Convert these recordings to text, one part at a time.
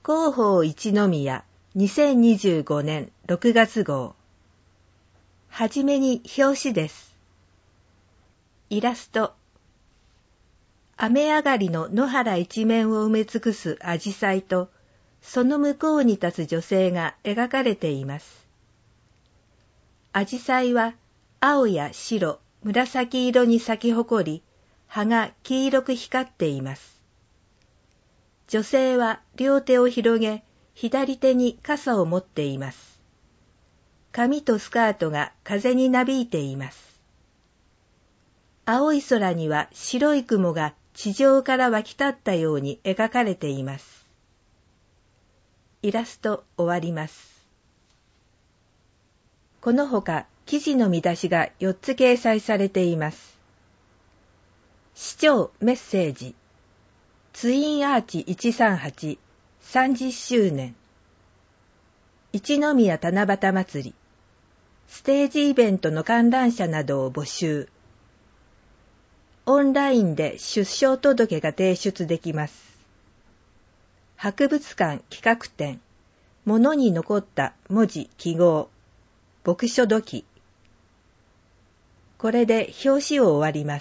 広報一宮2025年6月号。はじめに表紙です。イラスト。雨上がりの野原一面を埋め尽くすアジサイと、その向こうに立つ女性が描かれています。アジサイは青や白、紫色に咲き誇り、葉が黄色く光っています。女性は両手を広げ、左手に傘を持っています。髪とスカートが風になびいています。青い空には白い雲が地上から湧き立ったように描かれています。イラスト終わります。このほか記事の見出しが4つ掲載されています。市長メッセージ。ツインアーチ138 30周年。一宮七夕祭り。ステージイベントの観覧車などを募集。オンラインで出生届が提出できます。博物館企画展。物に残った文字記号。読書土器。これで表紙を終わります。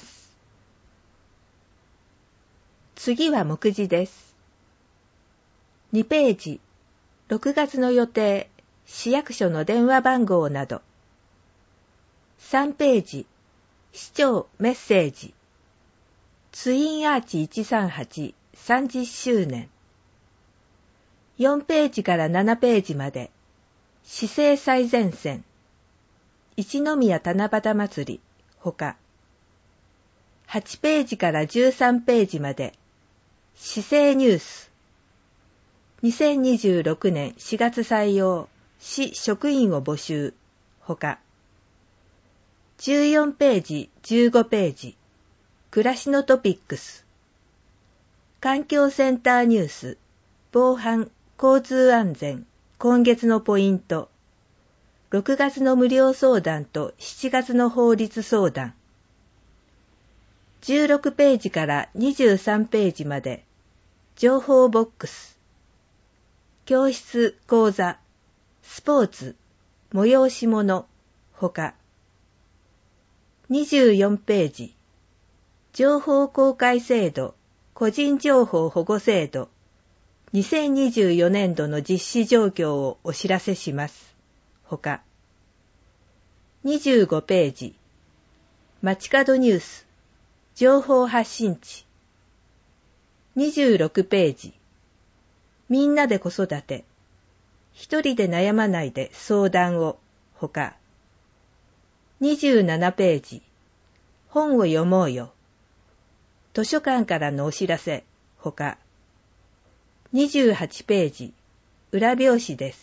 次は目次です。2ページ、6月の予定、市役所の電話番号など。3ページ、市長メッセージ。ツインアーチ138 30周年。4ページから7ページまで、市政最前線。一宮七夕祭り、ほか。8ページから13ページまで、市政ニュース。2026年4月採用、市職員を募集、ほか。14ページ、15ページ、暮らしのトピックス。環境センターニュース、防犯、交通安全、今月のポイント。6月の無料相談と7月の法律相談。16ページから23ページまで、情報ボックス。教室、講座、スポーツ、催し物、ほか。24ページ、情報公開制度、個人情報保護制度、2024年度の実施状況をお知らせします。ほか。25ページ、街角ニュース、情報発信地。26ページ、みんなで子育て。一人で悩まないで相談を、ほか。27ページ、本を読もうよ。図書館からのお知らせ、ほか。28ページ、裏表紙です。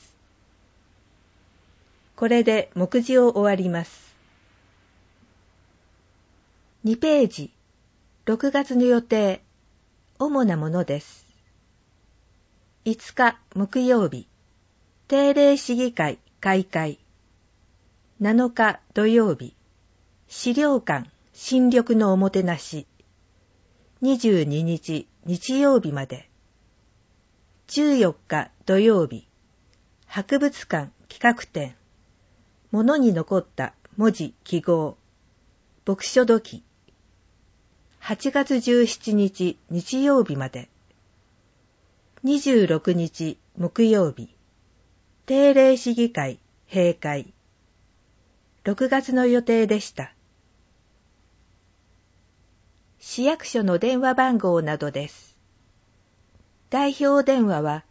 これで目次を終わります。2ページ、6月の予定、主なものです。5日木曜日、定例市議会開会。7日土曜日、資料館新緑のおもてなし。22日日曜日まで。14日土曜日、博物館企画展。物に残った文字記号。読書土器。8月17日日曜日まで。26日木曜日、定例市議会閉会。6月の予定でした。市役所の電話番号などです。代表電話は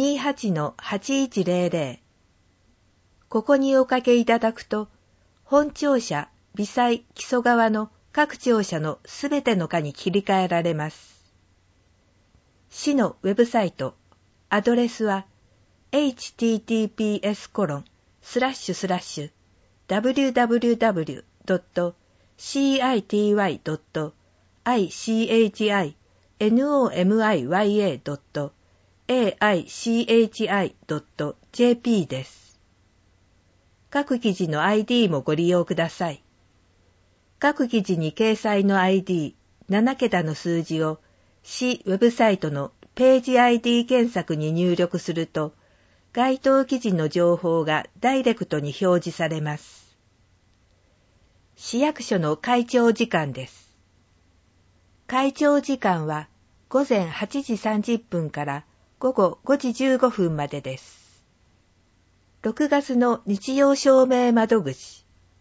28-8100。ここにおかけいただくと、本庁舎、微細、木曽川の各庁舎のすべての課に切り替えられます。市のウェブサイト、アドレスは https://www.cityy.aichi.jp です。各記事の ID もご利用ください。各記事に掲載の ID、7桁の数字を市ウェブサイトのページ ID 検索に入力すると、該当記事の情報がダイレクトに表示されます。市役所の開庁時間です。開庁時間は午前8時30分から午後5時15分までです。6月の日曜証明窓口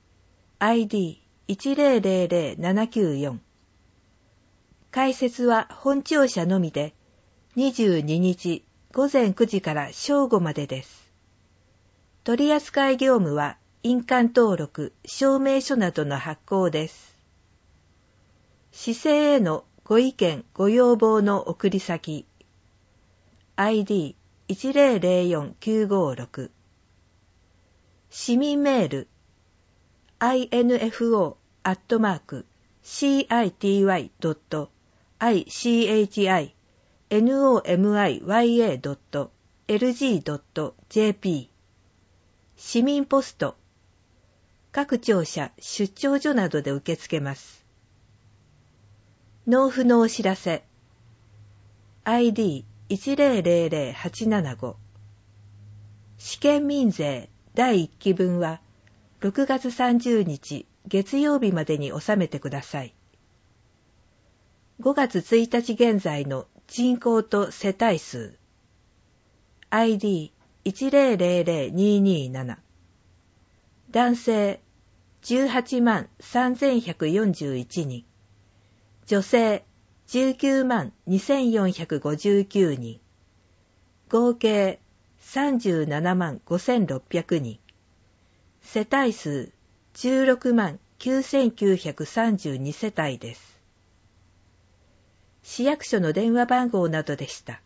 ID1000794 開設は本庁舎のみで22日午前9時から正午までです。取扱業務は印鑑登録、証明書などの発行です。市政へのご意見、ご要望の送り先 ID1004956 市民メール info@citi.nomiyA.lg.jp 市民ポスト各庁舎出張所などで受け付けます。納付のお知らせ ID1000875 試験民税第1期分は6月30日月曜日までに納めてください。5月1日現在の人口と世帯数 ID1000227 男性18万3141人女性19万2459人合計37万5600人世帯数16万9932世帯です。市役所の電話番号などでした。